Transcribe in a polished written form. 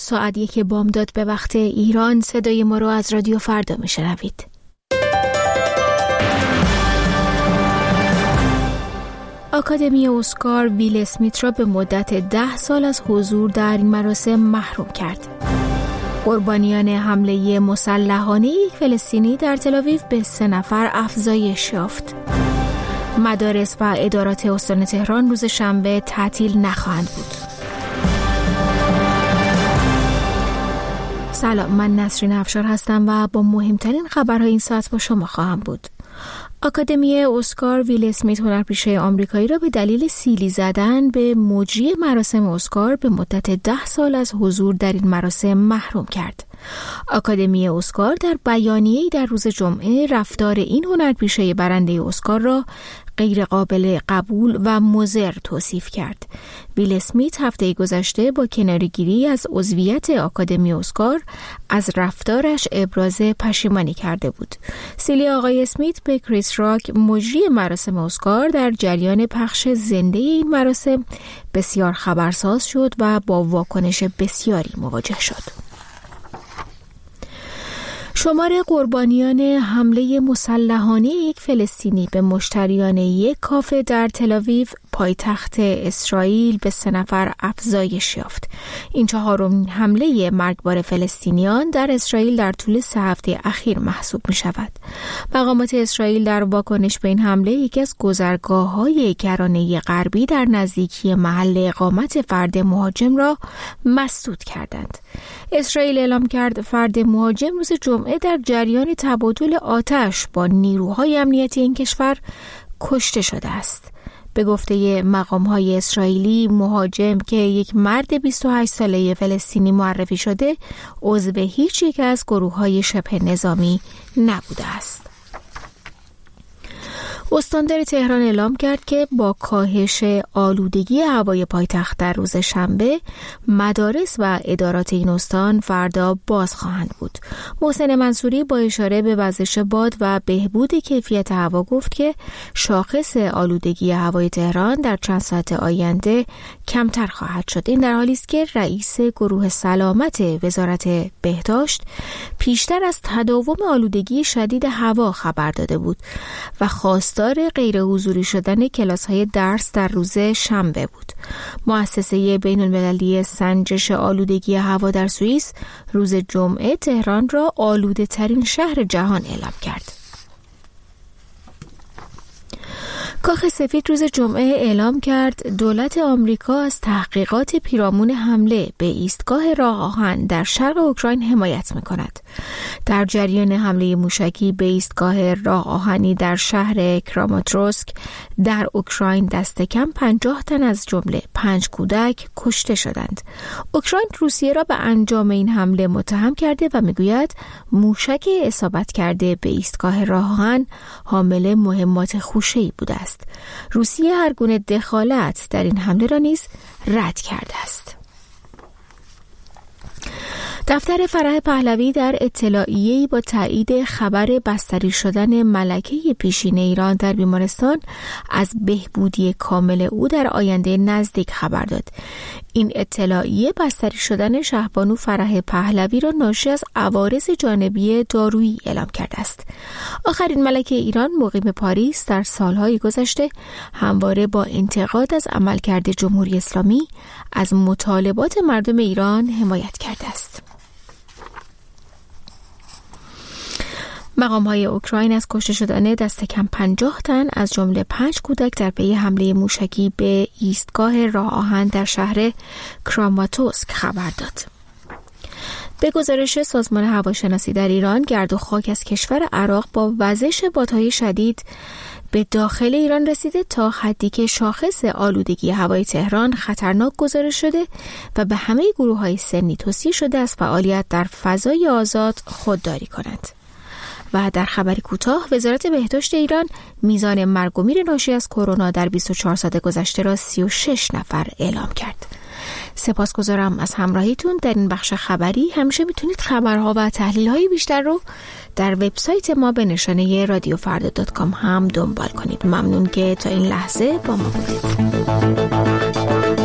ساعت 1 بامداد به وقت ایران. صدای ما رو از رادیو فردا میشنوید. آکادمی اسکار ویل اسمیت را به مدت 10 سال از حضور در این مراسم محروم کرد. قربانیان حمله مسلحانه یک فلسطینی در تل‌آویو به 3 نفر افزایش یافت. مدارس و ادارات استان تهران روز شنبه تعطیل نخواهند بود. سلام، من نسرین افشار هستم و با مهمترین خبرهای این ساعت با شما خواهم بود. آکادمی اسکار ویل اسمیت هنرپیشه آمریکایی را به دلیل سیلی زدن به مجری مراسم اسکار به مدت 10 سال از حضور در این مراسم محروم کرد. آکادمی اسکار در بیانیه‌ای در روز جمعه رفتار این هنرپیشه برنده اسکار را غیر قابل قبول و مضر توصیف کرد. ویل اسمیت هفته گذشته با کناره‌گیری از عضویت آکادمی اسکار از رفتارش ابراز پشیمانی کرده بود. سیلی آقای اسمیت به کریس راک مجری مراسم اسکار در جریان پخش زنده این مراسم بسیار خبرساز شد و با واکنش بسیاری مواجه شد. شمار قربانیان حمله مسلحانه یک فلسطینی به مشتریان یک کافه در تل‌آویو پایتخت اسرائیل به 3 نفر افزایش یافت. این 4مین حمله مرگبار فلسطینیان در اسرائیل در طول 3 هفته اخیر محسوب می شود. مقامات اسرائیل در واکنش به این حمله یکی از گذرگاه‌های کرانه غربی در نزدیکی محل اقامت فرد مهاجم را مسدود کردند. اسرائیل اعلام کرد فرد مهاجم روز جمعه در جریان تبادل آتش با نیروهای امنیتی این کشور کشته شده است. به گفته مقام‌های اسرائیلی، مهاجم که یک مرد 28 ساله فلسطینی معرفی شده، عضو هیچ یک از گروه‌های شبه نظامی نبوده است. استاندار تهران اعلام کرد که با کاهش آلودگی هوای پایتخت در روز شنبه، مدارس و ادارات این استان فردا باز خواهند بود. محسن منصوری با اشاره به وزش باد و بهبود کیفیت هوا گفت که شاخص آلودگی هوای تهران در چند ساعت آینده کمتر خواهد شد. این در حالی است که رئیس گروه سلامت وزارت بهداشت پیشتر از تداوم آلودگی شدید هوا خبر داده بود و خواستار غیر حضوری شدن کلاس‌های درس در روز شنبه بود. مؤسسه بین‌المللی سنجش آلودگی هوا در سوئیس روز جمعه تهران را آلوده ترین شهر جهان اعلام کرد. کاخ سفید روز جمعه اعلام کرد دولت آمریکا از تحقیقات پیرامون حمله به ایستگاه راه آهن در شرق اوکراین حمایت می‌کند. در جریان حمله موشکی به ایستگاه راه آهنی در شهر کراماتورسک در اوکراین دست کم 50 تن از جمله 5 کودک کشته شدند. اوکراین روسیه را به انجام این حمله متهم کرده و می‌گوید موشک اصابت کرده به ایستگاه راه آهن حامل مهمات خوشه‌ای بوده است. روسیه هر گونه دخالت در این حمله را نیز رد کرده است. دفتر فرح پهلوی در اطلاعیه‌ای با تایید خبر بستری شدن ملکه پیشین ایران در بیمارستان از بهبودی کامل او در آینده نزدیک خبر داد. این اطلاعیه بستری شدن شهبانو فرح پهلوی را ناشی از عوارض جانبی دارویی اعلام کرده است. آخرین ملکه ایران مقیم پاریس در سالهای گذشته همواره با انتقاد از عملکرد جمهوری اسلامی از مطالبات مردم ایران حمایت کرده است. مقام‌های اوکراین از کشته شدن دست کم 50 تن از جمله 5 کودک در پی حمله موشکی به ایستگاه راه آهن در شهر کراماتورسک خبر داد. به گزارش سازمان هواشناسی در ایران، گرد و خاک از کشور عراق با وزش بادهای شدید به داخل ایران رسیده تا حدی که شاخص آلودگی هوای تهران خطرناک گزارش شده و به همه گروه‌های سنی توصیه شده از فعالیت در فضای آزاد خودداری کنند. و در خبری کوتاه، وزارت بهداشت ایران میزان مرگ و میر ناشی از کرونا در 24 ساعت گذشته را 36 نفر اعلام کرد. سپاسگزارم از همراهیتون در این بخش خبری. همیشه میتونید خبرها و تحلیل‌های بیشتر رو در وبسایت ما به نشانه radiofarda.com هم دنبال کنید. ممنون که تا این لحظه با ما بودید.